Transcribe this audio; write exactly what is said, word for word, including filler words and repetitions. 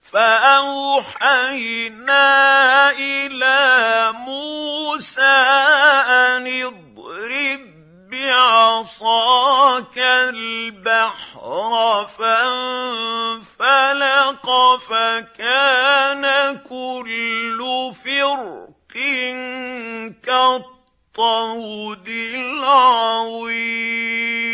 فأوحينا إلى موسى أن اضرب بعصاك البحر فانفلق فكان كل فرق كالطود العظيم.